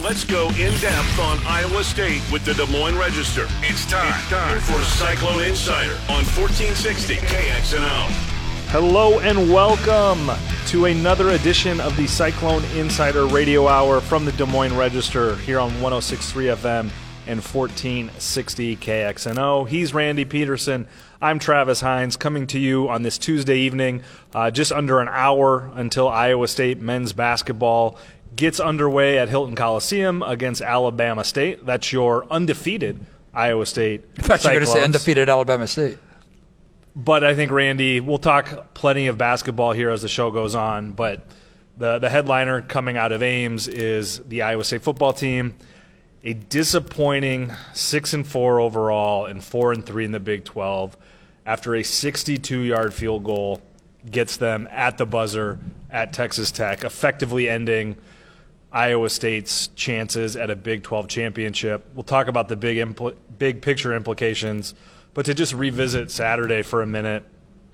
Let's go in-depth on Iowa State with the Des Moines Register. It's time for Cyclone Insider on 1460 KXNO. Hello and welcome to another edition of the Cyclone Insider Radio Hour from the Des Moines Register here on 106.3 FM and 1460 KXNO. He's Randy Peterson. I'm Travis Hines, coming to you on this Tuesday evening, just under an hour until Iowa State men's basketball gets underway at Hilton Coliseum against Alabama State. That's your undefeated Iowa State I thought you were going to say Cyclones. undefeated Alabama State. But I think, Randy, we'll talk plenty of basketball here as the show goes on, but the headliner coming out of Ames is the Iowa State football team. A disappointing 6-4 overall and 4-3 in the Big 12 after a 62-yard field goal gets them at the buzzer at Texas Tech, effectively ending Iowa State's chances at a Big 12 championship. We'll talk about the big picture implications, but to just revisit Saturday for a minute,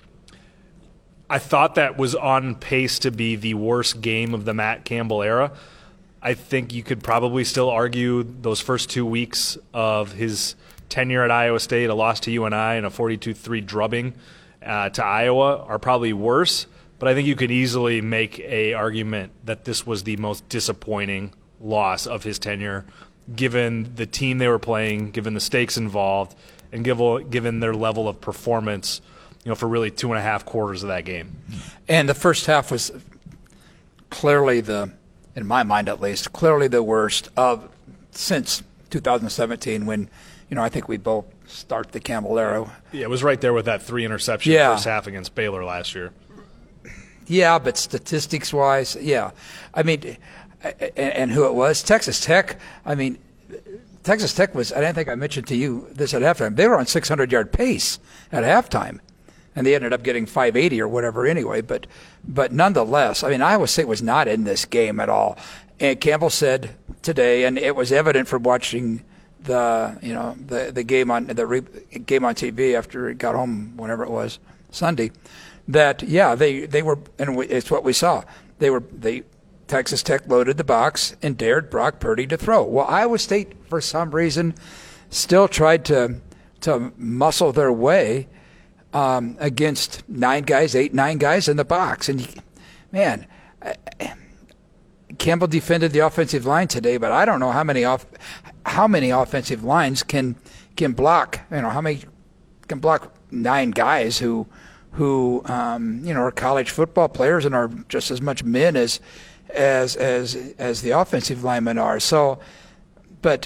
I thought that was on pace to be the worst game of the Matt Campbell era. I think you could probably still argue those first 2 weeks of his tenure at Iowa State, a loss to UNI and a 42-3 drubbing to Iowa, are probably worse. But I think you could easily make an argument that this was the most disappointing loss of his tenure, given the team they were playing, given the stakes involved, and given their level of performance, for really 2.5 quarters of that game. And the first half was clearly in my mind at least, clearly the worst of since 2017 when, I think we both start the Campbell era. Yeah, it was right there with that 3 interception first half against Baylor last year. Yeah, but statistics-wise, yeah. I mean, and who it was, Texas Tech. I mean, Texas Tech was, I didn't think I mentioned to you this at halftime, they were on 600-yard pace at halftime, and they ended up getting 580 or whatever anyway. But nonetheless, I mean, Iowa State was not in this game at all. And Campbell said today, and it was evident from watching the game on game on TV after he got home, whenever it was, Sunday, that they were, and it's what we saw. Texas Tech loaded the box and dared Brock Purdy to throw. Well, Iowa State, for some reason, still tried to muscle their way against 9 guys in the box. And, man, Campbell defended the offensive line today, but I don't know how many offensive lines can block. How many can block 9 guys who are college football players and are just as much men as the offensive linemen are. So, but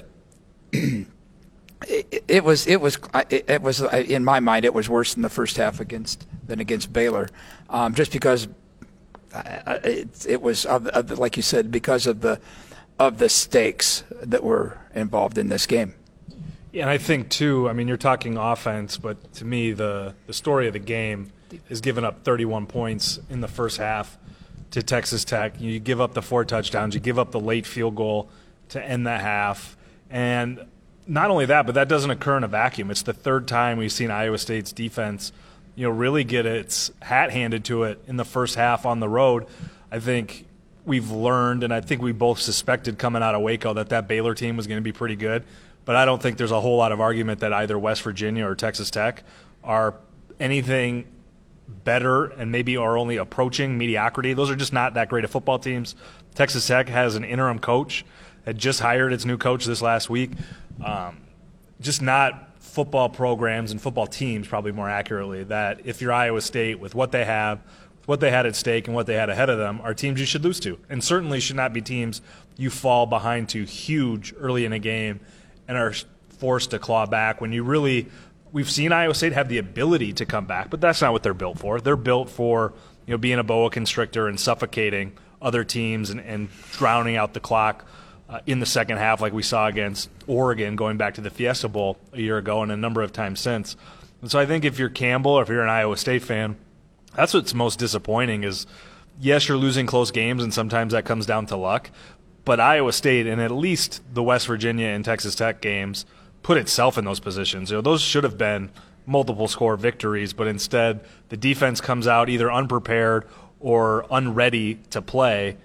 it was in my mind it was worse in the first half than against Baylor, just because it was like you said, because of the stakes that were involved in this game. Yeah, and I think too, I mean, you're talking offense, but to me the story of the game is giving up 31 points in the first half to Texas Tech. You give up the 4 touchdowns, you give up the late field goal to end the half. And not only that, but that doesn't occur in a vacuum. It's the third time we've seen Iowa State's defense, really get its hat handed to it in the first half on the road. I think we've learned, and I think we both suspected coming out of Waco that Baylor team was going to be pretty good. But I don't think there's a whole lot of argument that either West Virginia or Texas Tech are anything better and maybe are only approaching mediocrity. Those are just not that great of football teams. Texas Tech has an interim coach, had just hired its new coach this last week. Just not football programs and football teams, probably more accurately, that if you're Iowa State with what they have, what they had at stake and what they had ahead of them, are teams you should lose to. And certainly should not be teams you fall behind to huge early in a game and are forced to claw back when you really – we've seen Iowa State have the ability to come back, but that's not what they're built for. They're built for being a boa constrictor and suffocating other teams and drowning out the clock in the second half like we saw against Oregon going back to the Fiesta Bowl a year ago and a number of times since. And so I think if you're Campbell or if you're an Iowa State fan, that's what's most disappointing is, yes, you're losing close games and sometimes that comes down to luck, but Iowa State and at least the West Virginia and Texas Tech games put itself in those positions. Those should have been multiple score victories, but instead the defense comes out either unprepared or unready to play,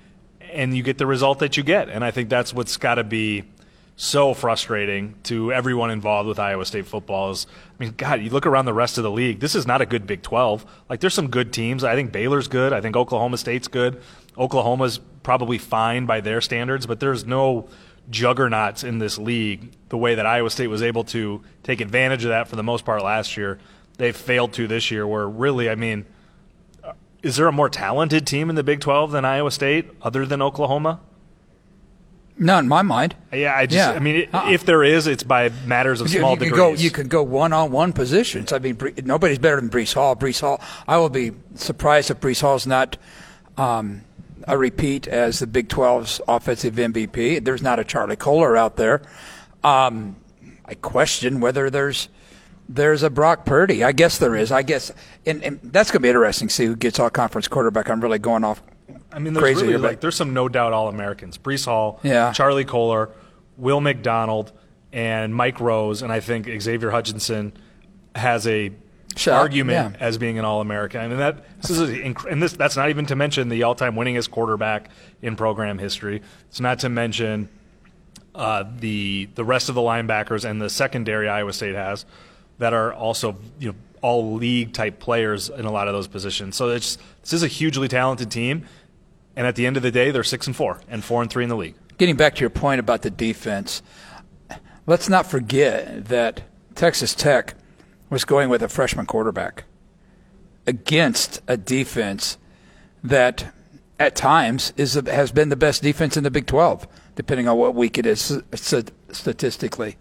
and you get the result that you get. And I think that's what's got to be so frustrating to everyone involved with Iowa State football is, I mean, God, you look around the rest of the league, this is not a good Big 12. Like, there's some good teams. I think Baylor's good. I think Oklahoma State's good. Oklahoma's probably fine by their standards, but there's no juggernauts in this league the way that Iowa State was able to take advantage of that for the most part last year. They've failed to this year where really, I mean, is there a more talented team in the Big 12 than Iowa State other than Oklahoma? No, in my mind. Yeah, I mean, if there is, it's by matters of small degrees. You could go one-on-one positions. I mean, nobody's better than Breece Hall. Breece Hall, I will be surprised if Breece Hall's not a repeat as the Big 12's offensive MVP. There's not a Charlie Kohler out there. I question whether there's a Brock Purdy. I guess there is. I guess, and that's going to be interesting to see who gets all conference quarterback. I'm really going off. I mean, there's really, there's some no doubt All-Americans. Breece Hall, Charlie Kohler, Will McDonald, and Mike Rose, and I think Xavier Hutchinson has a argument as being an All-American. I mean, that's not even to mention the all-time winningest quarterback in program history. It's not to mention the rest of the linebackers and the secondary Iowa State has that are also, you know, all league type players in a lot of those positions. So this is a hugely talented team, and at the end of the day, they're 6-4 and 4-3 in the league. Getting back to your point about the defense, let's not forget that Texas Tech was going with a freshman quarterback against a defense that at times has been the best defense in the Big 12, depending on what week it is statistically.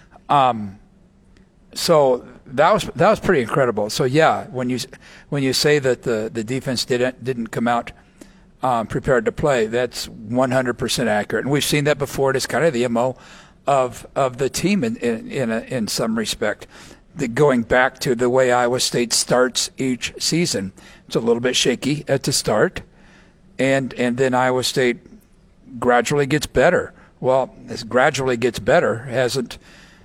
So that was pretty incredible. So yeah, when you say that the defense didn't come out prepared to play, that's 100% accurate, and we've seen that before. It's kind of the MO of the team in some respect. Going back to the way Iowa State starts each season, it's a little bit shaky at the start, and then Iowa State gradually gets better. Well, as gradually gets better hasn't,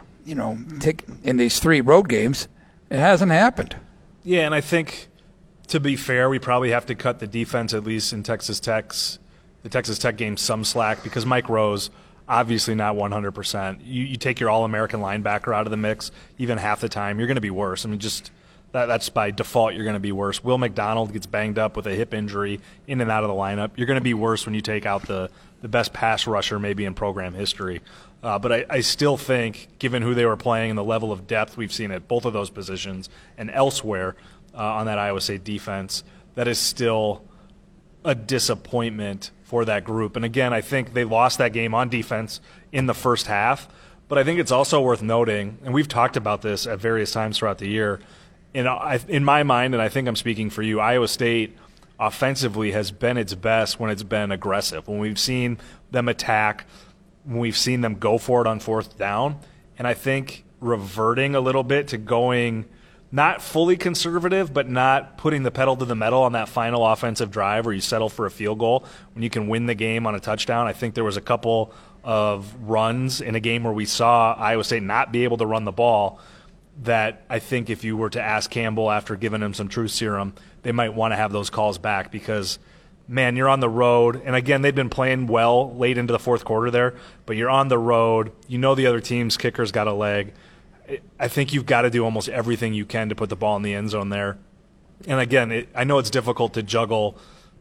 in these 3 road games, it hasn't happened. Yeah, and I think, to be fair, we probably have to cut the defense, at least in the Texas Tech game, some slack, because Mike Rose, obviously not 100%. You take your All-American linebacker out of the mix, even half the time, you're going to be worse. I mean, just that's by default, you're going to be worse. Will McDonald gets banged up with a hip injury in and out of the lineup. You're going to be worse when you take out the best pass rusher maybe in program history. But I still think, given who they were playing and the level of depth we've seen at both of those positions and elsewhere on that Iowa State defense, that is still a disappointment for that group. And again, I think they lost that game on defense in the first half. But I think it's also worth noting, and we've talked about this at various times throughout the year, in my mind, and I think I'm speaking for you, Iowa State offensively has been its best when it's been aggressive, when we've seen them attack, when we've seen them go for it on 4th down. And I think reverting a little bit to going not fully conservative, but not putting the pedal to the metal on that final offensive drive where you settle for a field goal when you can win the game on a touchdown. I think there was a couple of runs in a game where we saw Iowa State not be able to run the ball that I think if you were to ask Campbell after giving him some truth serum, they might want to have those calls back because, man, you're on the road. And, again, they've been playing well late into the 4th quarter there, but you're on the road. You know the other team's kicker's got a leg. I think you've got to do almost everything you can to put the ball in the end zone there. And, again, I know it's difficult to juggle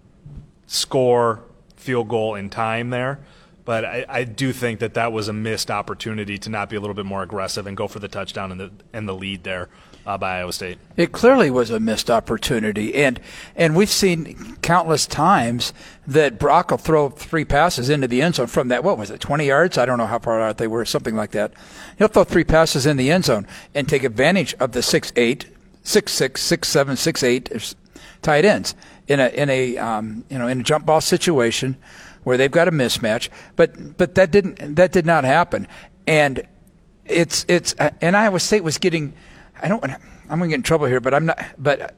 score, field goal, and time there, but I do think that was a missed opportunity to not be a little bit more aggressive and go for the touchdown and the lead there by Iowa State. It clearly was a missed opportunity, and we've seen countless times that Brock will throw 3 passes into the end zone from that, 20 yards? I don't know how far out they were, something like that. He'll throw 3 passes in the end zone and take advantage of the 6'8", 6'6", 6'7", 6'8" tight ends in a jump ball situation where they've got a mismatch, but that did not happen, and and Iowa State was getting. I'm going to get in trouble here, but I'm not. But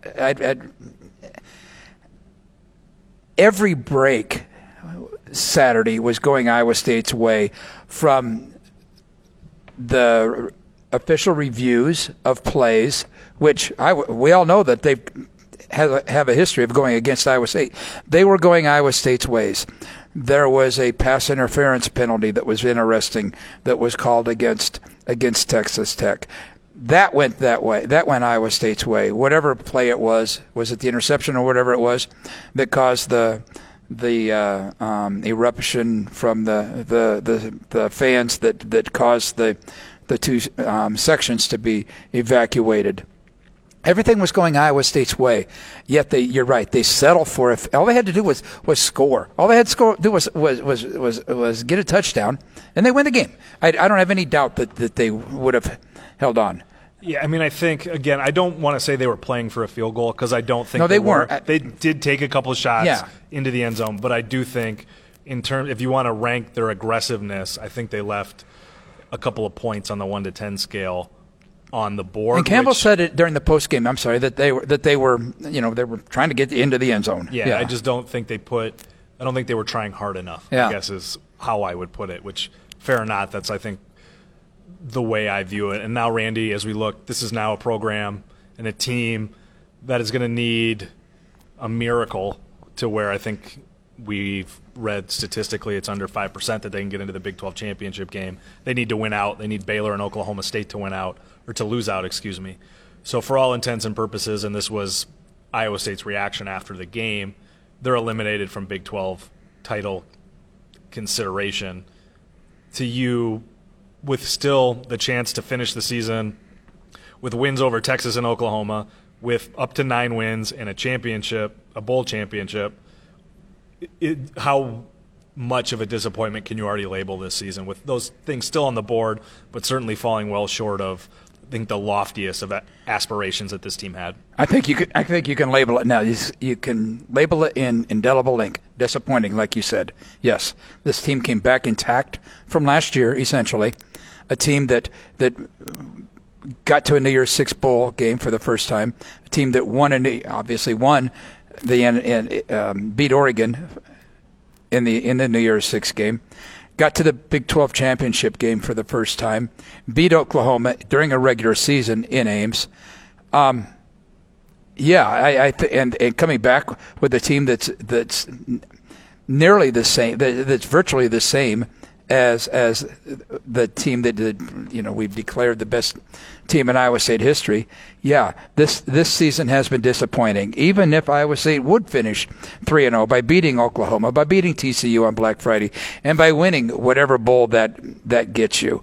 every break Saturday was going Iowa State's way from the official reviews of plays, which we all know that they have a history of going against Iowa State. They were going Iowa State's ways. there was a pass interference penalty that was interesting that was called against Texas Tech. That went that way. That went Iowa State's way. Whatever play it was it the interception or whatever it was that caused the eruption from the fans that caused the two sections to be evacuated? Everything was going Iowa State's way, yet you're right. They settled for it. All they had to do was score. All they had to do was get a touchdown, and they win the game. I don't have any doubt that they would have held on. Yeah, I mean, I think, again, I don't want to say they were playing for a field goal because I don't think they weren't. They did take a couple of shots into the end zone, but I do think if you want to rank their aggressiveness, I think they left a couple of points on the 1 to 10 scale on the board. And Campbell said it during the post game. I'm sorry that they were trying to get into the end zone. Yeah, I just don't think I don't think they were trying hard enough. I guess is how I would put it. Which, fair or not, that's I think the way I view it. And now, Randy, as we look, this is now a program and a team that is going to need a miracle to where I think we've read statistically it's under 5% that they can get into the Big 12 championship game. They need to win out. They need Baylor and Oklahoma State to win out, or to lose out, excuse me. So for all intents and purposes, and this was Iowa State's reaction after the game, they're eliminated from Big 12 title consideration. To you, with still the chance to finish the season with wins over Texas and Oklahoma, with up to 9 wins and a championship, a bowl championship, how much of a disappointment can you already label this season with those things still on the board, but certainly falling well short of, I think, the loftiest of aspirations that this team had? I think you can label it now. You can label it in indelible ink. Disappointing, like you said. Yes, this team came back intact from last year, essentially. A team that got to a New Year's Six bowl game for the first time. A team that obviously won and beat Oregon in the New Year's Six game. Got to the Big 12 championship game for the first time. Beat Oklahoma during a regular season in Ames. And coming back with a team that's nearly the same, that's virtually the same as the team that we've declared the best team in Iowa State history. Yeah, this season has been disappointing. Even if Iowa State would finish 3-0 by beating Oklahoma, by beating TCU on Black Friday, and by winning whatever bowl that gets you.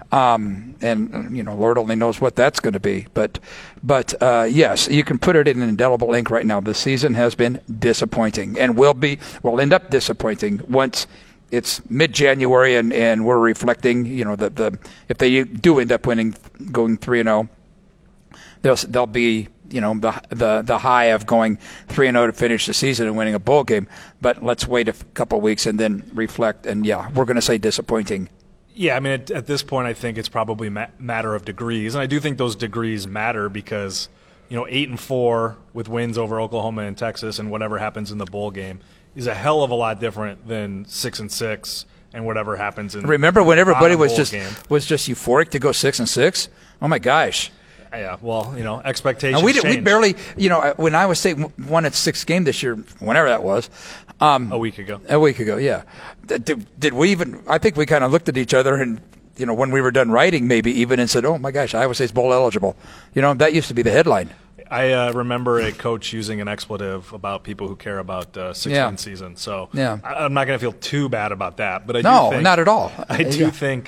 And Lord only knows what that's going to be. But yes, you can put it in indelible ink right now. The season has been disappointing and will end up disappointing once it's mid-January and we're reflecting. If they do end up winning, going 3-0, they'll be the high of going 3-0 to finish the season and winning a bowl game. But let's wait a couple of weeks and then reflect. And we're going to say disappointing. Yeah, I mean, at this point, I think it's probably matter of degrees, and I do think those degrees matter because 8-4 with wins over Oklahoma and Texas, and whatever happens in the bowl game is a hell of a lot different than 6-6 and whatever happens in. Remember when everybody was just euphoric to go 6-6? Oh my gosh! Yeah, well, expectations. And we barely, when Iowa State won its 6th game this year, whenever that was. A week ago. Yeah. Did we even? I think we kind of looked at each other and, when we were done writing, maybe even, and said, "Oh my gosh, Iowa State's bowl eligible." That used to be the headline. I remember a coach using an expletive about people who care about 6-win season. So I'm not going to feel too bad about that. But not at all. I do think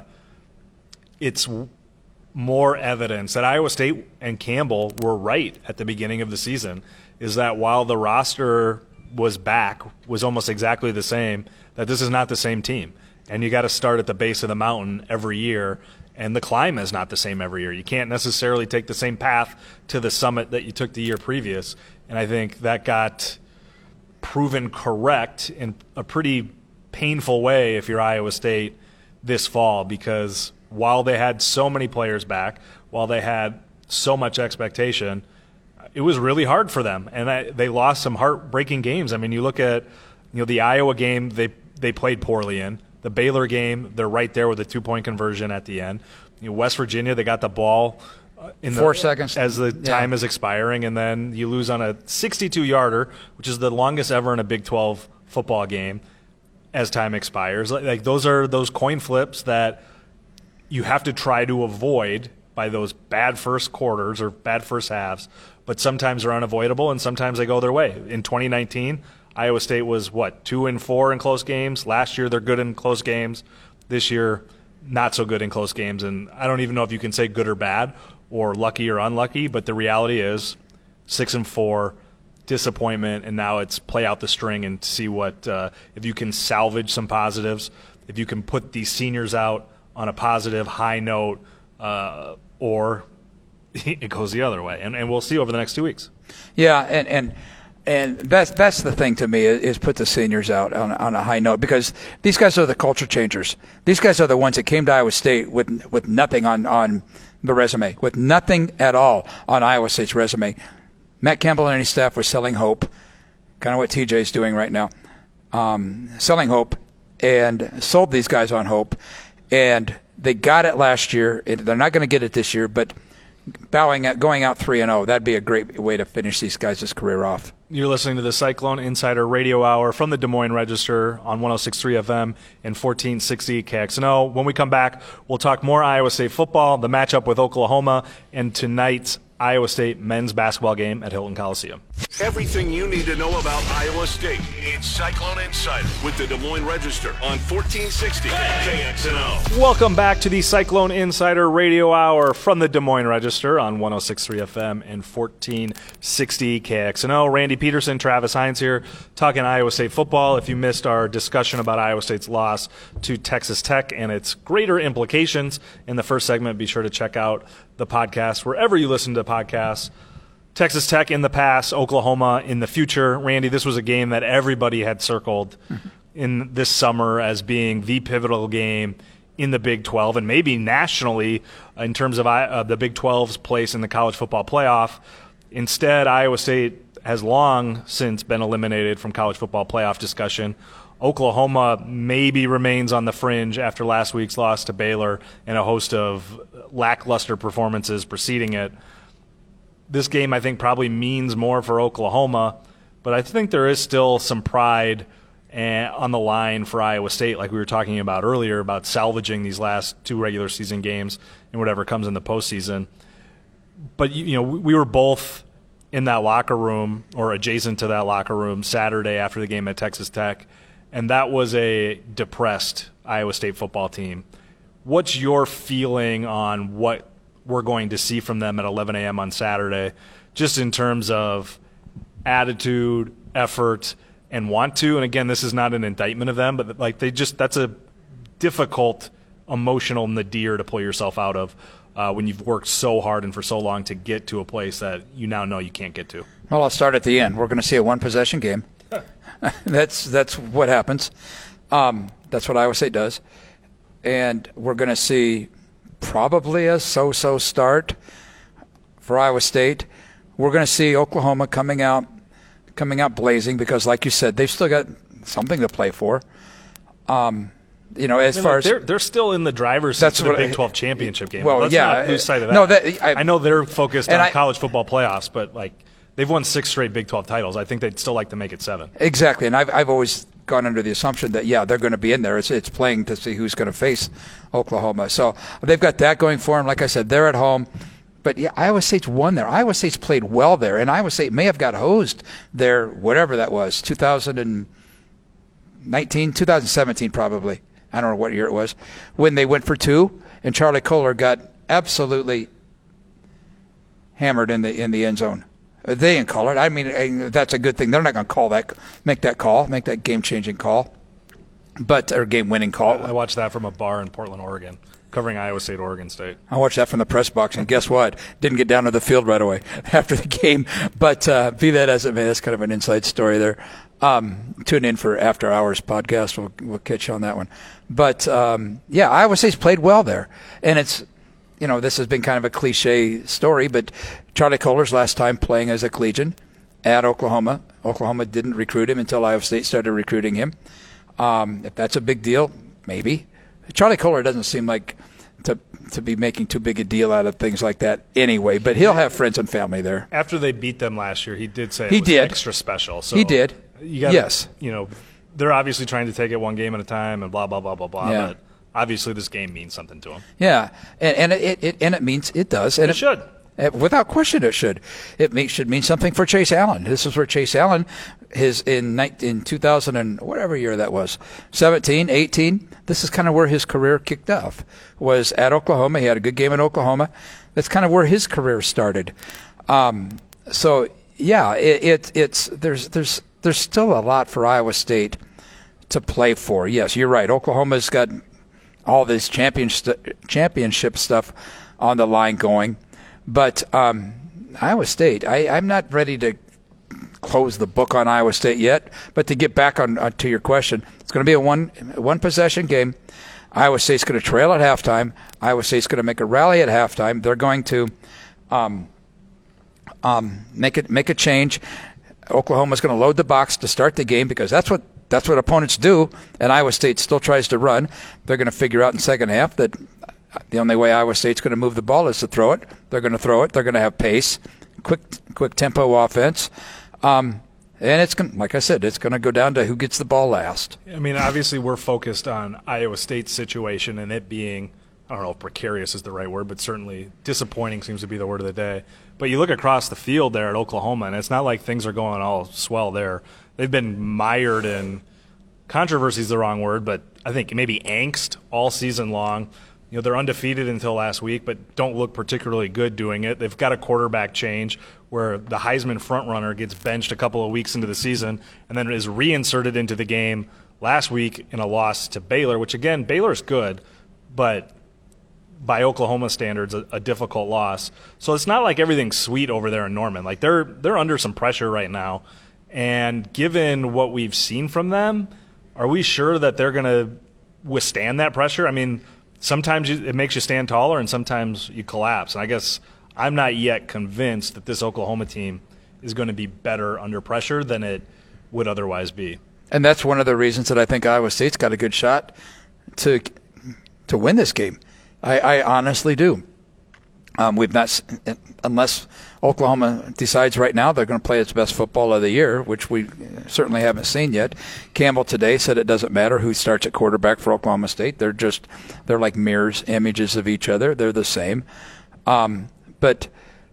it's more evidence that Iowa State and Campbell were right at the beginning of the season, is that while the roster was almost exactly the same, that this is not the same team. And you got to start at the base of the mountain every year, and the climb is not the same every year. You can't necessarily take the same path to the summit that you took the year previous. And I think that got proven correct in a pretty painful way if you're Iowa State this fall, because while they had so many players back, while they had so much expectation, it was really hard for them, and they lost some heartbreaking games. I mean, you look at the Iowa game they played poorly in. The Baylor game, they're right there with a 2-point conversion at the end. West Virginia, they got the ball in 4 seconds as the time is expiring, and then you lose on a 62-yarder, which is the longest ever in a Big 12 football game. as time expires. Like those are those coin flips that you have to try to avoid by those bad first quarters or bad first halves, but sometimes they're unavoidable and sometimes they go their way. In 2019, Iowa State was 2-4 in close games. Last year they're good in close games. This year, not so good in close games. And I don't even know if you can say good or bad or lucky or unlucky, but the reality is 6-4, disappointment, and now it's play out the string and see what if you can salvage some positives, if you can put these seniors out on a positive high note, or it goes the other way. And we'll see over the next 2 weeks. Yeah, and that's the thing to me is put the seniors out on a high note, because these guys are the culture changers. These guys are the ones that came to Iowa State with nothing on the resume, with nothing at all on Iowa State's resume. Matt Campbell and his staff were selling hope, kind of what TJ's doing right now, selling hope, and sold these guys on hope. And they got it last year. They're not going to get it this year, but going out 3-0, that'd be a great way to finish these guys' career off. You're listening to the Cyclone Insider Radio Hour from the Des Moines Register on 106.3 FM and 1460 KXNO. When we come back, we'll talk more Iowa State football, the matchup with Oklahoma, and tonight's Iowa State men's basketball game at Hilton Coliseum. Everything you need to know about Iowa State. It's Cyclone Insider with the Des Moines Register on 1460 KXNO. Welcome back to the Cyclone Insider Radio Hour from the Des Moines Register on 106.3 FM and 1460 KXNO. Randy Peterson, Travis Hines here, talking Iowa State football. If you missed our discussion about Iowa State's loss to Texas Tech and its greater implications in the first segment, be sure to check out the podcast wherever you listen to podcasts. Texas Tech in the past, Oklahoma in the future. Randy, this was a game that everybody had circled in this summer as being the pivotal game in the Big 12 and maybe nationally in terms of the Big 12's place in the college football playoff. Instead, Iowa State has long since been eliminated from college football playoff discussion. Oklahoma maybe remains on the fringe after last week's loss to Baylor and a host of lackluster performances preceding it. This game, I think, probably means more for Oklahoma, but I think there is still some pride on the line for Iowa State, like we were talking about earlier, about salvaging these last two regular season games and whatever comes in the postseason. But, we were both in that locker room or adjacent to that locker room Saturday after the game at Texas Tech, and that was a depressed Iowa State football team. What's your feeling on what we're going to see from them at 11 a.m. on Saturday, just in terms of attitude, effort, and want to? And again, this is not an indictment of them, but that's a difficult emotional nadir to pull yourself out of when you've worked so hard and for so long to get to a place that you now know you can't get to. Well, I'll start at the end. We're going to see a one-possession game. That's what happens. That's what Iowa State does. And we're going to see probably a so-so start for Iowa State. We're going to see Oklahoma coming out blazing because, like you said, they've still got something to play for. They're still in the driver's seat for the Big 12 championship game. Well, let's not lose sight of that. No, I know they're focused on college football playoffs, but they've won 6 straight Big 12 titles. I think they'd still like to make it 7. Exactly, and I've always gone under the assumption that they're going to be in there. It's playing to see who's going to face Oklahoma. So they've got that going for them. Like I said, they're at home. But Iowa State's won there. Iowa State's played well there, and Iowa State may have got hosed there, whatever that was, 2019, 2017 probably. I don't know what year it was, when they went for 2, and Charlie Kohler got absolutely hammered in the end zone. They didn't call it. I mean, that's a good thing. They're not going to make that game-changing call, or game-winning call. I watched that from a bar in Portland, Oregon, covering Iowa State, Oregon State. I watched that from the press box, and guess what? Didn't get down to the field right away after the game. But be that as it may, that's kind of an inside story there. Tune in for After Hours podcast. We'll catch you on that one. But, Iowa State's played well there. And it's, this has been kind of a cliche story, but Charlie Kohler's last time playing as a collegian at Oklahoma. Oklahoma didn't recruit him until Iowa State started recruiting him. If that's a big deal, maybe. Charlie Kohler doesn't seem like to be making too big a deal out of things like that anyway, but he'll have friends and family there. After they beat them last year, he did say it was extra special. So he did. You gotta, they're obviously trying to take it one game at a time and blah, blah, blah, blah, blah. Yeah. But obviously this game means something to them. Yeah, and it means it does. And It should. Without question, it should. Should mean something for Chase Allen. This is where Chase Allen is in 2000 and whatever year that was, 17, 18. This is kind of where his career kicked off. Was at Oklahoma. He had a good game at Oklahoma. That's kind of where his career started. So yeah, there's still a lot for Iowa State to play for. Yes, you're right. Oklahoma's got all this championship stuff on the line going. But Iowa State, I'm not ready to close the book on Iowa State yet. But to get back on to your question, it's going to be a one possession game. Iowa State's going to trail at halftime. Iowa State's going to make a rally at halftime. They're going to make a change. Oklahoma's going to load the box to start the game because that's what opponents do. And Iowa State still tries to run. They're going to figure out in second half that the only way Iowa State's going to move the ball is to throw it. They're going to throw it. They're going to have pace, quick tempo offense. And it's going, like I said, it's going to go down to who gets the ball last. I mean, obviously we're focused on Iowa State's situation and it being, I don't know if precarious is the right word, but certainly disappointing seems to be the word of the day. But you look across the field there at Oklahoma, and it's not like things are going all swell there. They've been mired in controversy is the wrong word, but I think maybe angst all season long. You know, they're undefeated until last week, but don't look particularly good doing it. They've got a quarterback change where the Heisman frontrunner gets benched a couple of weeks into the season and then is reinserted into the game last week in a loss to Baylor, which, again, Baylor's good, but by Oklahoma standards, a difficult loss. So it's not like everything's sweet over there in Norman. Like they're under some pressure right now. And given what we've seen from them, are we sure that they're going to withstand that pressure? I mean, sometimes it makes you stand taller and sometimes you collapse. And I guess I'm not yet convinced that this Oklahoma team is going to be better under pressure than it would otherwise be. And that's one of the reasons that I think Iowa State's got a good shot to win this game. I honestly do. We've not, unless Oklahoma decides right now they're going to play its best football of the year, which we certainly haven't seen yet. Campbell today said it doesn't matter who starts at quarterback for Oklahoma State. They're like mirrors, images of each other. They're the same. But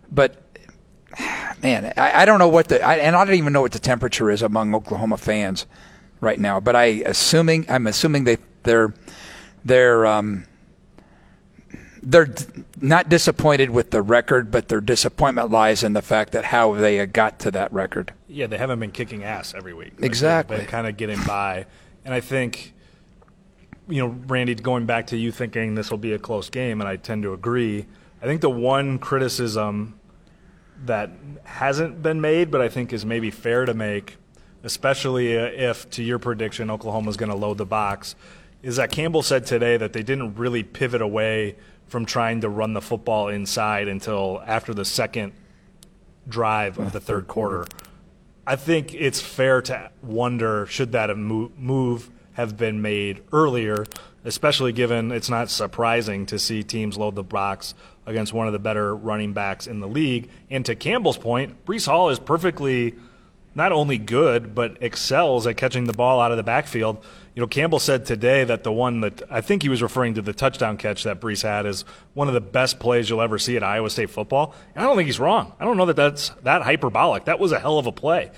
man, I don't know what and I don't even know what the temperature is among Oklahoma fans right now. But I'm assuming they're not disappointed with the record, but their disappointment lies in the fact that how they got to that record. Yeah, they haven't been kicking ass every week. Like Exactly. They've been kind of getting by. And I think, Randy, going back to you thinking this will be a close game, and I tend to agree, I think the one criticism that hasn't been made, but I think is maybe fair to make, especially if, to your prediction, Oklahoma's going to load the box, is that Campbell said today that they didn't really pivot away from trying to run the football inside until after the second drive of the third quarter. I think it's fair to wonder, should that move have been made earlier, especially given it's not surprising to see teams load the box against one of the better running backs in the league. And to Campbell's point, Breece Hall is perfectly not only good, but excels at catching the ball out of the backfield. Campbell said today that the one that I think he was referring to the touchdown catch that Breece had is one of the best plays you'll ever see at Iowa State football. And I don't think he's wrong. I don't know that that's that hyperbolic. That was a hell of a play.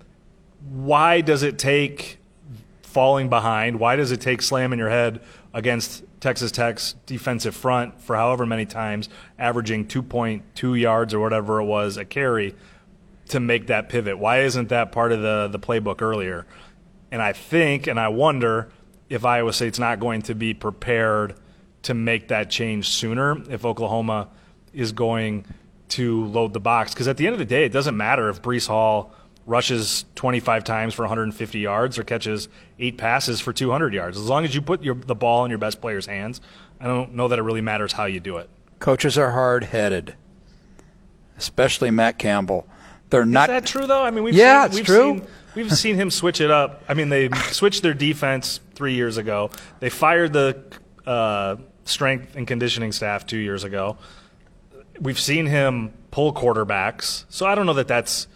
Why does it take falling behind? Why does it take slamming your head against Texas Tech's defensive front for however many times, averaging 2.2 yards or whatever it was a carry, to make that pivot? Why isn't that part of the playbook earlier? And I think, and I wonder if Iowa State's not going to be prepared to make that change sooner if Oklahoma is going to load the box. Because at the end of the day, it doesn't matter if Breece Hall rushes 25 times for 150 yards or catches 8 passes for 200 yards. As long as you put the ball in your best player's hands, I don't know that it really matters how you do it. Coaches are hard-headed, especially Matt Campbell. They're not. Is that true, though? I mean, we've seen him switch it up. I mean, they switched their defense 3 years ago. They fired the strength and conditioning staff 2 years ago. We've seen him pull quarterbacks. So I don't know that that's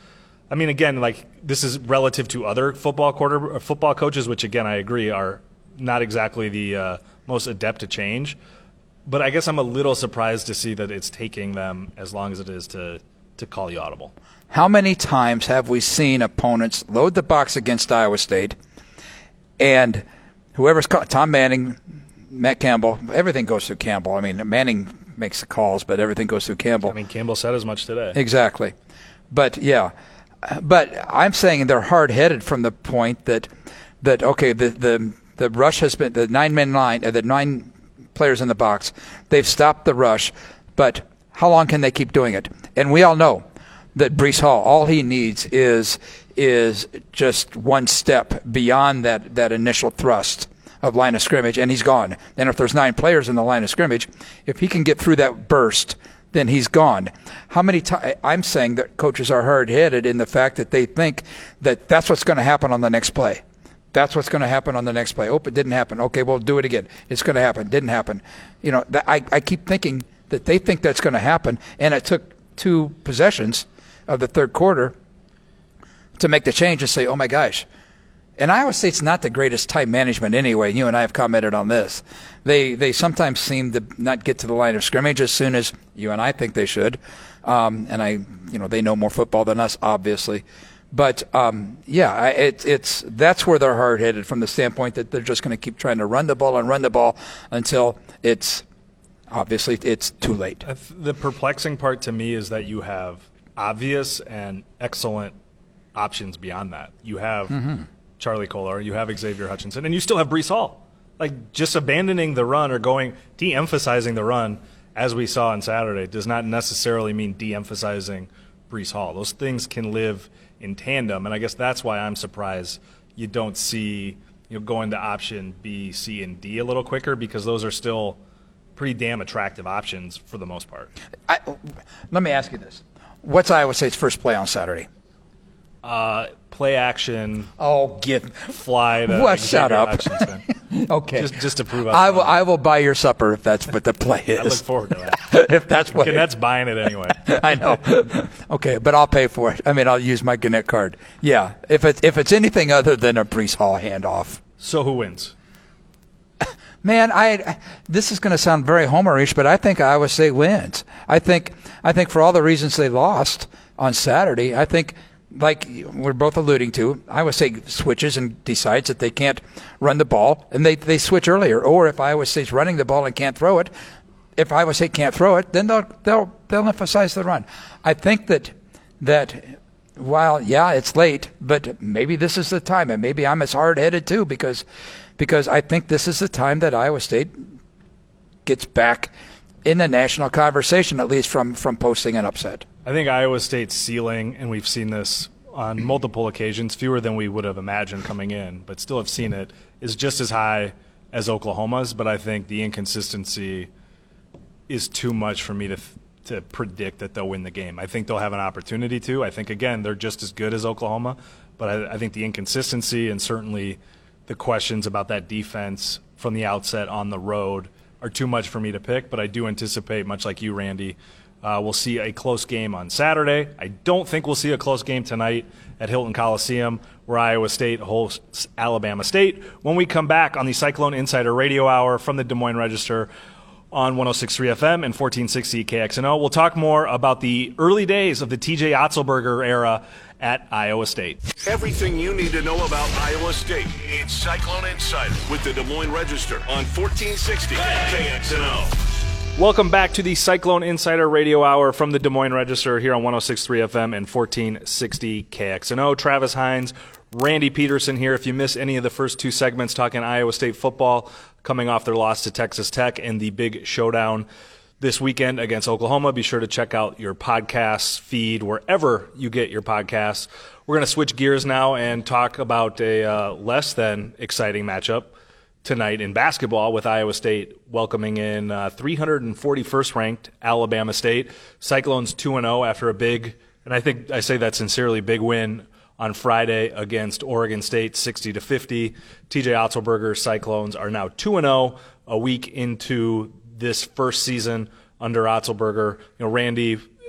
I mean, again, like this is relative to other football coaches, which again I agree are not exactly the most adept to change. But I guess I'm a little surprised to see that it's taking them as long as it is to call the audible. How many times have we seen opponents load the box against Iowa State, and whoever's Tom Manning, Matt Campbell, everything goes through Campbell. I mean, Manning makes the calls, but everything goes through Campbell. I mean, Campbell said as much today. Exactly. But, yeah. But I'm saying they're hard-headed from the point that okay, the rush has been, the 9-man line, the 9 players in the box, they've stopped the rush, but how long can they keep doing it? And we all know that Breece Hall, all he needs is just one step beyond that initial thrust of line of scrimmage, and he's gone. And if there's 9 players in the line of scrimmage, if he can get through that burst, then he's gone. How many times? I'm saying that coaches are hard-headed in the fact that they think that that's what's going to happen on the next play. That's what's going to happen on the next play. Oh, it didn't happen. Okay, we'll do it again. It's going to happen. Didn't happen. You know, I keep thinking that they think that's going to happen, and it took 2 possessions of the third quarter to make the change and say, oh my gosh. And Iowa State's not the greatest time management anyway. You and I have commented on this. They sometimes seem to not get to the line of scrimmage as soon as you and I think they should. And they know more football than us, obviously. But it's that's where they're hard-headed from the standpoint that they're just going to keep trying to run the ball until it's too late. The perplexing part to me is that you have obvious and excellent options beyond that. You have Charlie Kolar, you have Xavier Hutchinson, and you still have Breece Hall. Like, just abandoning the run or de-emphasizing the run, as we saw on Saturday, does not necessarily mean de-emphasizing Breece Hall. Those things can live in tandem, and I guess that's why I'm surprised you don't see going to option B, C, and D a little quicker, because those are still pretty damn attractive options for the most part. Let me ask you this. What's Iowa State's first play on Saturday? Play action. Oh, fly to what? Shut up. Okay. Just to prove I will buy your supper if that's what the play is. I look forward to that. If that's what. Ganette's buying it anyway. I know. Okay, but I'll pay for it. I mean, I'll use my Gannett card. Yeah. If it's anything other than a Breece Hall handoff. So who wins? Man, this is going to sound very homerish, but I think Iowa State wins. I think for all the reasons they lost on Saturday, I think, like we're both alluding to, Iowa State switches and decides that they can't run the ball, and they switch earlier. Or if Iowa State's running the ball and can't throw it, if Iowa State can't throw it, then they'll emphasize the run. I think that while it's late, but maybe this is the time, and maybe I'm as hard-headed too, because I think this is the time that Iowa State gets back in the national conversation, at least from posting an upset. I think Iowa State's ceiling, and we've seen this on multiple occasions, fewer than we would have imagined coming in, but still have seen it, is just as high as Oklahoma's. But I think the inconsistency is too much for me to predict that they'll win the game. I think they'll have an opportunity to. I think, again, they're just as good as Oklahoma, but I think the inconsistency and certainly the questions about that defense from the outset on the road are too much for me to pick. But I do anticipate, much like you, Randy, we'll see a close game on Saturday. I don't think we'll see a close game tonight at Hilton Coliseum, where Iowa State hosts Alabama State. When we come back on the Cyclone Insider Radio Hour from the Des Moines Register on 106.3 FM and 1460 KXNO, we'll talk more about the early days of the TJ Otzelberger era at Iowa State. Everything you need to know about Iowa State. It's Cyclone Insider with the Des Moines Register on 1460 KXNO. Welcome back to the Cyclone Insider Radio Hour from the Des Moines Register here on 106.3 FM and 1460 KXNO. Travis Hines, Randy Peterson here. If you missed any of the first 2 segments talking Iowa State football, coming off their loss to Texas Tech and the big showdown this weekend against Oklahoma, be sure to check out your podcast feed wherever you get your podcasts. We're going to switch gears now and talk about a less than exciting matchup tonight in basketball, with Iowa State welcoming in 341st ranked Alabama State. Cyclones 2-0 after a big, and I think I say that sincerely, big win on Friday against Oregon State, 60-50. TJ Otzelberger Cyclones are now 2-0 a week into this first season under Otzelberger. Randy,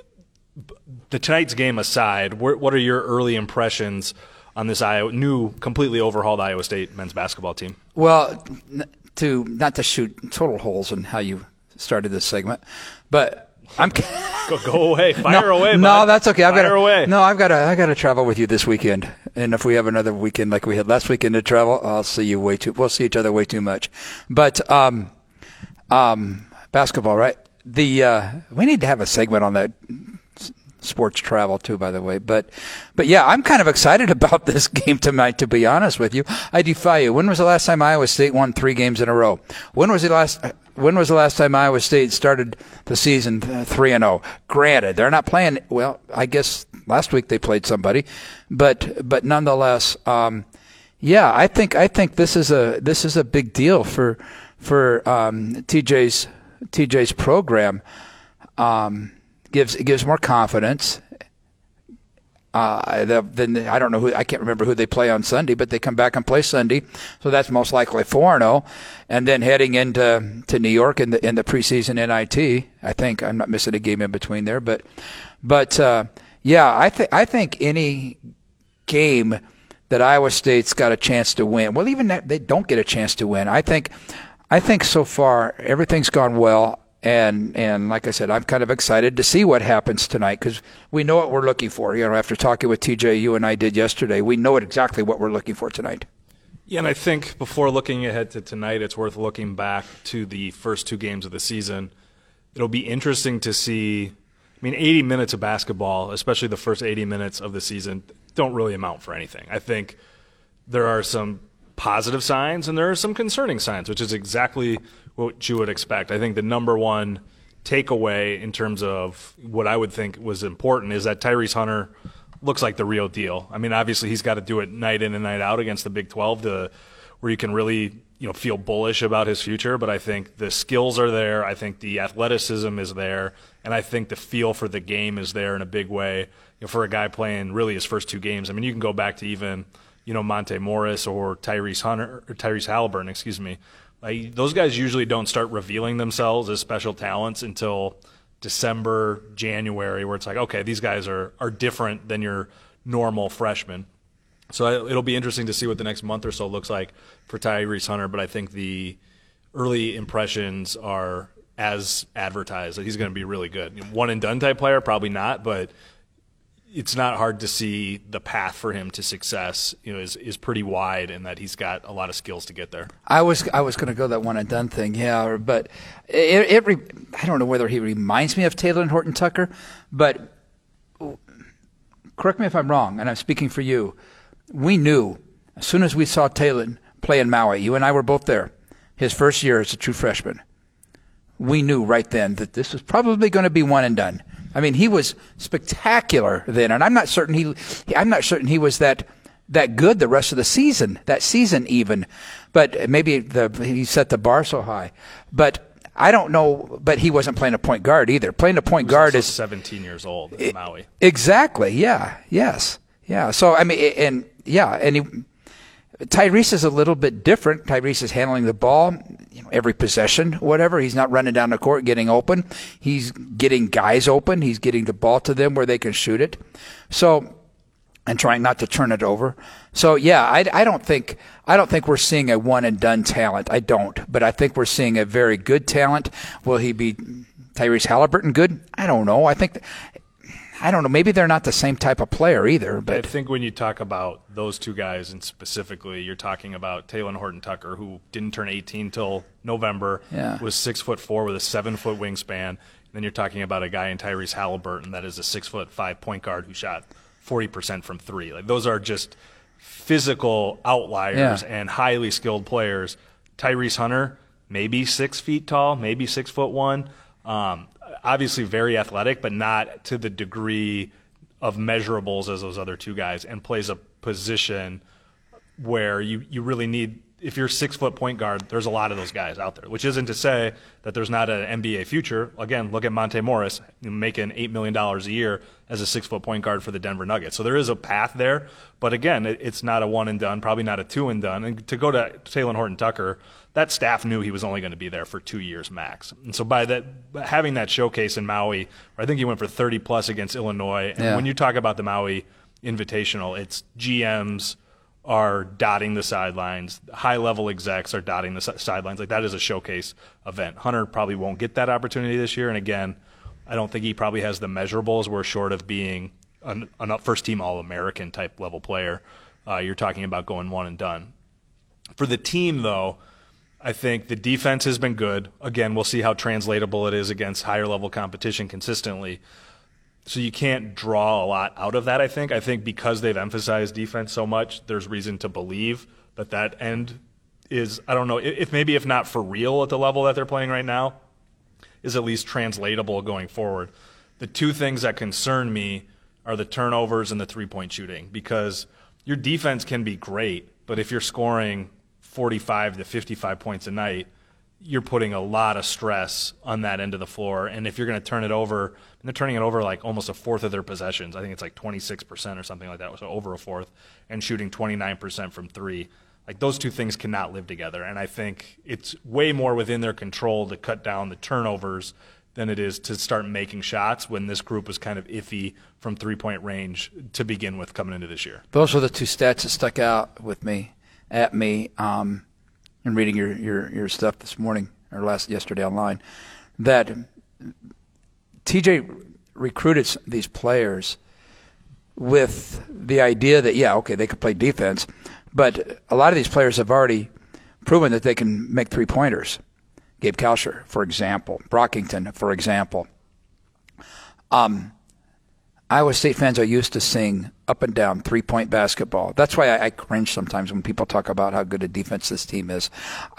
tonight's game aside, what are your early impressions on this new, completely overhauled Iowa State men's basketball team? Well, not to shoot total holes in how you started this segment, but I'm go away, fire away. Bud. No, that's okay. I've got to travel with you this weekend, and if we have another weekend like we had last weekend to travel, I'll see you we'll see each other way too much. But basketball, right? We need to have a segment on that. Sports travel too, by the way, but yeah, I'm kind of excited about this game tonight. To be honest with you, I defy you. When was the last time Iowa State won 3 games in a row? When was the last time Iowa State started the season 3-0? Granted, they're not playing well. I guess last week they played somebody, but nonetheless, yeah, I think this is a big deal for TJ's program. Gives more confidence. Then I don't know I can't remember who they play on Sunday, but they come back and play Sunday, so that's most likely 4-0. And then heading into New York in the preseason NIT, I think I'm not missing a game in between there, but yeah, I think any game that Iowa State's got a chance to win, well, even that they don't get a chance to win, I think so far everything's gone well. And like I said, I'm kind of excited to see what happens tonight because we know what we're looking for. After talking with TJ, you and I did yesterday, we know exactly what we're looking for tonight. Yeah, and I think before looking ahead to tonight, it's worth looking back to the first 2 games of the season. It'll be interesting to see. 80 minutes of basketball, especially the first 80 minutes of the season, don't really amount for anything. I think there are some positive signs and there are some concerning signs, which is exactly what you would expect. I think the number one takeaway in terms of what I would think was important is that Tyrese Hunter looks like the real deal. Obviously he's got to do it night in and night out against the Big 12 where you can really feel bullish about his future, but I think the skills are there. I think the athleticism is there, and I think the feel for the game is there in a big way for a guy playing really his first 2 games. You can go back to even Monte Morris or Tyrese Halliburton, excuse me. Those guys usually don't start revealing themselves as special talents until December, January, where it's like, okay, these guys are different than your normal freshmen. So it'll be interesting to see what the next month or so looks like for Tyrese Hunter, but I think the early impressions are as advertised that he's going to be really good. One-and-done type player, probably not, but it's not hard to see the path for him to success, is pretty wide, and that he's got a lot of skills to get there. I was going to go that one and done thing, yeah. But I don't know whether he reminds me of Taylor and Horton Tucker, but correct me if I'm wrong, and I'm speaking for you. We knew as soon as we saw Taylor play in Maui, you and I were both there, his first year as a true freshman. We knew right then that this was probably going to be one and done. He was spectacular then, and I'm not certain he was that good the rest of the season, that season even. But maybe he set the bar so high. But I don't know. But he wasn't playing a point guard either. Playing a point guard is 17 years old in Maui. Exactly. Yeah. Yes. Yeah. So Tyrese is a little bit different. Tyrese is handling the ball, every possession, whatever. He's not running down the court getting open. He's getting guys open. He's getting the ball to them where they can shoot it. So, and trying not to turn it over. So yeah, I don't think we're seeing a one and done talent. I don't, but I think we're seeing a very good talent. Will he be Tyrese Halliburton good? I don't know. I don't know. Maybe they're not the same type of player either. But I think when you talk about those 2 guys, and specifically you're talking about Taylor Horton Tucker, who didn't turn 18 till November, was 6'4" with a 7-foot wingspan. And then you're talking about a guy in Tyrese Halliburton that is a 6'5" point guard who shot 40% from 3. Those are just physical outliers and highly skilled players. Tyrese Hunter, maybe 6 feet tall, maybe 6'1". Obviously very athletic, but not to the degree of measurables as those other 2 guys, and plays a position where you really need if you're 6-foot point guard, there's a lot of those guys out there, which isn't to say that there's not an NBA future. Again, look at Monte Morris making $8 million a year as a 6-foot point guard for the Denver Nuggets. So there is a path there. But again, it's not a one and done, probably not a two and done. And to go to Talen Horton-Tucker, that staff knew he was only going to be there for 2 years max. And so by that, having that showcase in Maui, I think he went for 30-plus against Illinois. And when you talk about the Maui Invitational, it's GMs are dotting the sidelines, high-level execs are dotting the sidelines. Like, that is a showcase event. Hunter probably won't get that opportunity this year. And again, I don't think he probably has the measurables. We're short of being a first-team All-American type level player. You're talking about going one and done. For the team, though, I think the defense has been good. Again, we'll see how translatable it is against higher-level competition consistently. So you can't draw a lot out of that, I think. I think because they've emphasized defense so much, there's reason to believe that end is, I don't know, if not for real at the level that they're playing right now, is at least translatable going forward. The two things that concern me are the turnovers and the three-point shooting, because your defense can be great, but if you're scoring 45 to 55 points a night, you're putting a lot of stress on that end of the floor. And if you're going to turn it over, and they're turning it over like almost a fourth of their possessions. I think it's like 26% or something like that, so over a fourth, and shooting 29% from three. Like, those two things cannot live together. And I think it's way more within their control to cut down the turnovers than it is to start making shots when this group was kind of iffy from three-point range to begin with coming into this year. Those are the two stats that stuck out at me. And reading your stuff this morning or yesterday online, that TJ recruited these players with the idea that, they could play defense, but a lot of these players have already proven that they can make three-pointers. Gabe Kalsher, for example. Brockington, for example. Iowa State fans are used to seeing up and down three-point basketball. That's why I cringe sometimes when people talk about how good a defense this team is.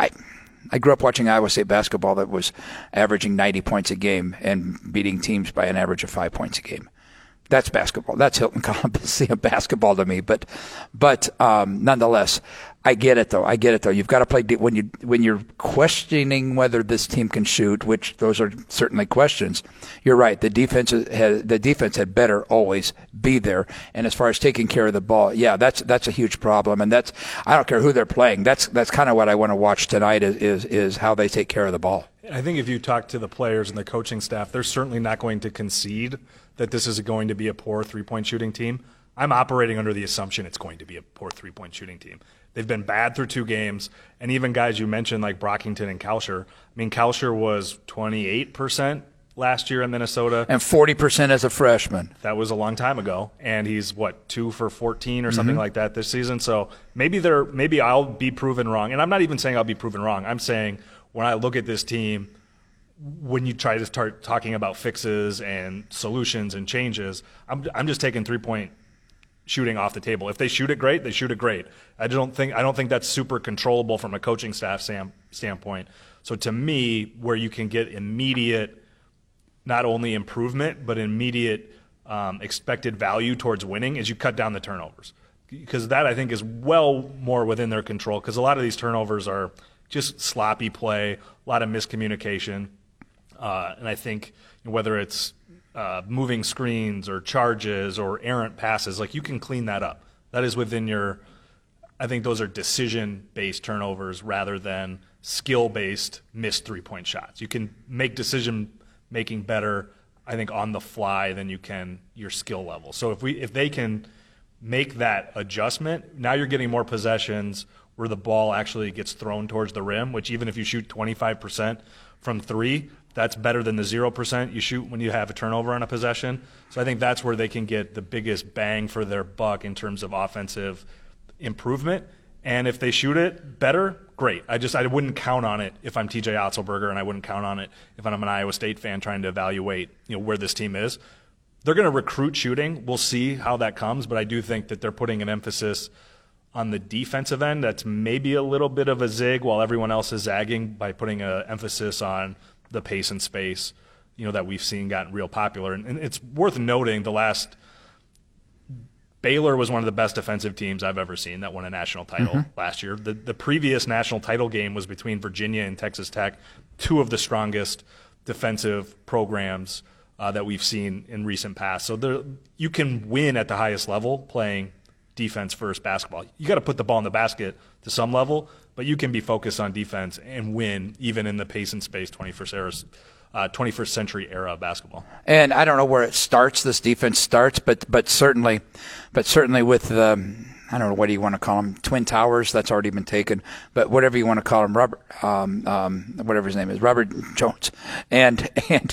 I grew up watching Iowa State basketball that was averaging 90 points a game and beating teams by an average of 5 points a game. That's basketball. That's Hilton Coliseum basketball to me. But nonetheless, I get it though. You've got to play when you're questioning whether this team can shoot, which those are certainly questions. You're right. The defense had better always be there. And as far as taking care of the ball, that's a huge problem. And I don't care who they're playing. That's kind of what I want to watch tonight is how they take care of the ball. I think if you talk to the players and the coaching staff, they're certainly not going to concede that this is going to be a poor three-point shooting team. I'm operating under the assumption it's going to be a poor three-point shooting team. They've been bad through 2 games, and even guys you mentioned like Brockington and Kalsher. I mean, Kalsher was 28% last year in Minnesota. And 40% as a freshman. That was a long time ago, and he's, 2 for 14 or something like that this season. So maybe I'll be proven wrong, and I'm not even saying I'll be proven wrong. I'm saying when I look at this team, when you try to start talking about fixes and solutions and changes, I'm just taking three-point shooting off the table. If they shoot it great, they shoot it great. I don't think that's super controllable from a coaching staff standpoint. So to me, where you can get immediate, not only improvement, but immediate expected value towards winning is you cut down the turnovers. Because that, I think, is well more within their control, because a lot of these turnovers are just sloppy play, a lot of miscommunication. And I think whether it's moving screens or charges or errant passes, like, you can clean that up. That is within I think those are decision-based turnovers rather than skill-based missed three-point shots. You can make decision-making better, I think, on the fly than you can your skill level. So if they can make that adjustment, now you're getting more possessions where the ball actually gets thrown towards the rim, which even if you shoot 25% from 3, that's better than the 0% you shoot when you have a turnover on a possession. So I think that's where they can get the biggest bang for their buck in terms of offensive improvement. And if they shoot it better, great. I wouldn't count on it if I'm TJ Otzelberger, and I wouldn't count on it if I'm an Iowa State fan trying to evaluate where this team is. They're going to recruit shooting. We'll see how that comes, but I do think that they're putting an emphasis on the defensive end that's maybe a little bit of a zig while everyone else is zagging by putting an emphasis on the pace and space, that we've seen gotten real popular. And it's worth noting the last Baylor was one of the best defensive teams I've ever seen that won a national title last year. The previous national title game was between Virginia and Texas Tech, two of the strongest defensive programs that we've seen in recent past. So you can win at the highest level playing defense-first basketball. You got to put the ball in the basket to some level, but you can be focused on defense and win even in the pace and space 21st century era of basketball. And I don't know where it starts. This defense starts, but certainly with the, I don't know, what do you want to call them? Twin Towers. That's already been taken. But whatever you want to call them, Robert, whatever his name is, Robert Jones, and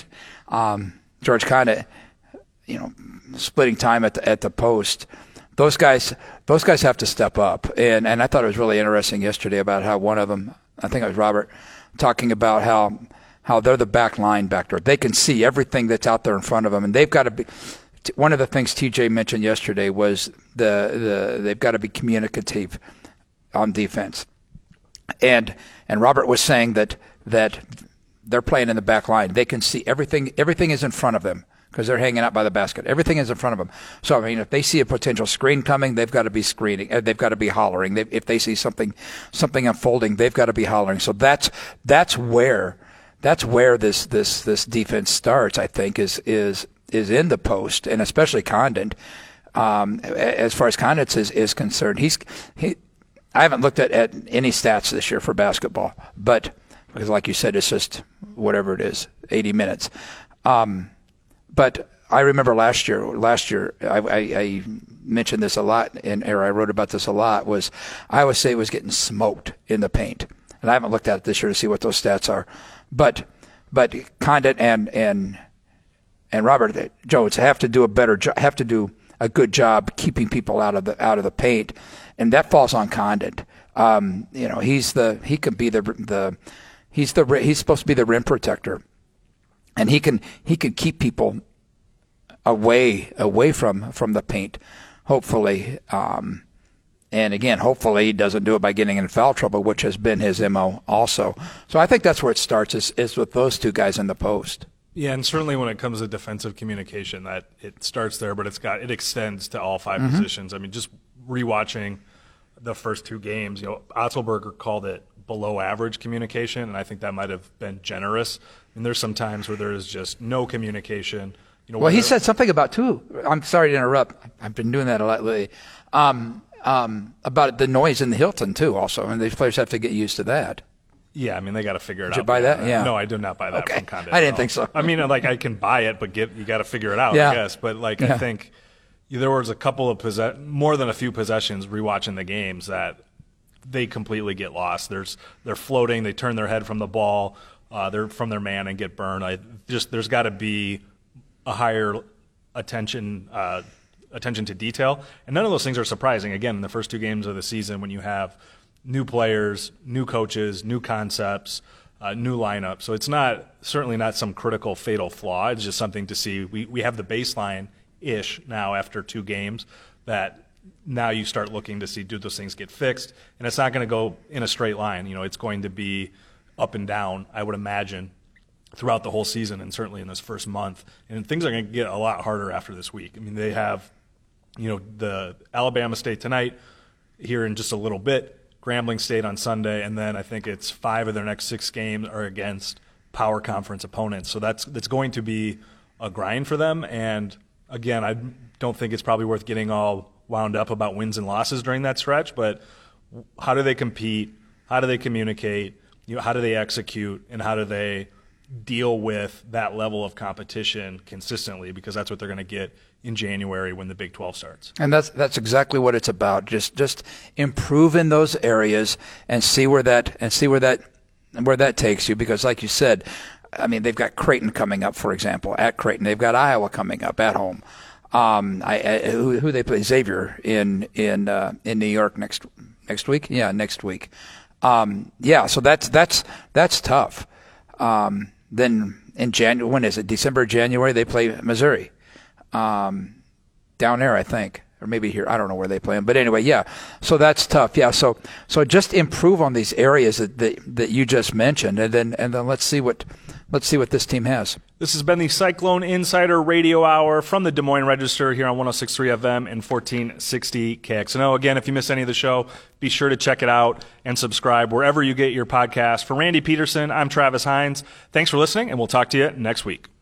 George Conditt, splitting time at the post. Those guys have to step up. And I thought it was really interesting yesterday about how one of them, I think it was Robert, talking about how they're the back linebacker. They can see everything that's out there in front of them, and they've got to be. One of the things TJ mentioned yesterday was they've got to be communicative on defense, and Robert was saying that they're playing in the back line. They can see everything. Everything is in front of them because they're hanging out by the basket. Everything is in front of them. So, I mean, if they see a potential screen coming, they've got to be screening. They've got to be hollering. If they see something unfolding, they've got to be hollering. So that's where this defense starts. I think is in the post, and especially Condon. As far as Condon is concerned, I haven't looked at any stats this year for basketball, but because, like you said, it's just whatever it is, 80 minutes. But I remember last year, I mentioned this a lot, or I wrote about this a lot, was Iowa State was getting smoked in the paint. And I haven't looked at it this year to see what those stats are. But Condit and Robert Jones have to do a good job keeping people out of the paint, and that falls on Condit. He's supposed to be the rim protector, and he can keep people away from the paint, hopefully. And again, hopefully he doesn't do it by getting in foul trouble, which has been his MO also. So I think that's where it starts is with those two guys in the post. Yeah, and certainly when it comes to defensive communication, that it starts there, but it extends to all five positions. I mean, just rewatching the first two games, Otzelberger called it below average communication, and I think that might have been generous. And there's some times where there is just no communication. Well, he said something about too. I'm sorry to interrupt. I've been doing that a lot lately. About the noise in the Hilton too, also, and these players have to get used to that. Yeah, I mean they got to figure it out. Did you buy that? Yeah. No, I did not buy that from Condit. I didn't think so. I mean, I can buy it, but you got to figure it out. Yeah. I guess, but I think there was a couple of more than a few possessions rewatching the games that they completely get lost. They're floating, they turn their head from the ball, they're from their man and get burned. There's got to be a higher attention to detail, and none of those things are surprising. Again, in the first two games of the season, when you have new players, new coaches, new concepts, new lineup, so it's certainly not some critical fatal flaw. It's just something to see. We have the baseline-ish now after two games that now you start looking to see, do those things get fixed, and it's not going to go in a straight line. It's going to be up and down, I would imagine, throughout the whole season, and certainly in this first month. And things are going to get a lot harder after this week. I mean, they have, the Alabama State tonight, here in just a little bit, Grambling State on Sunday, and then I think it's 5 of their next 6 games are against power conference opponents. So that's going to be a grind for them. And again, I don't think it's probably worth getting all wound up about wins and losses during that stretch, but how do they compete? How do they communicate? How do they execute? And how do they deal with that level of competition consistently, because that's what they're going to get in January when the Big 12 starts. And that's exactly what it's about. Just improve in those areas and see where that takes you, because like you said, I mean, they've got Creighton coming up, for example, at Creighton. They've got Iowa coming up at home. Who they play? Xavier in New York next week. Yeah, next week. So that's tough. Then in January, when is it? December, January, they play Missouri, down there, I think, or maybe here. I don't know where they play them, but anyway, yeah. So that's tough. Yeah. So just improve on these areas that you just mentioned, and then let's see what this team has. This has been the Cyclone Insider Radio Hour from the Des Moines Register here on 106.3 FM and 1460 KXNO. Again, if you miss any of the show, be sure to check it out and subscribe wherever you get your podcast. For Randy Peterson, I'm Travis Hines. Thanks for listening, and we'll talk to you next week.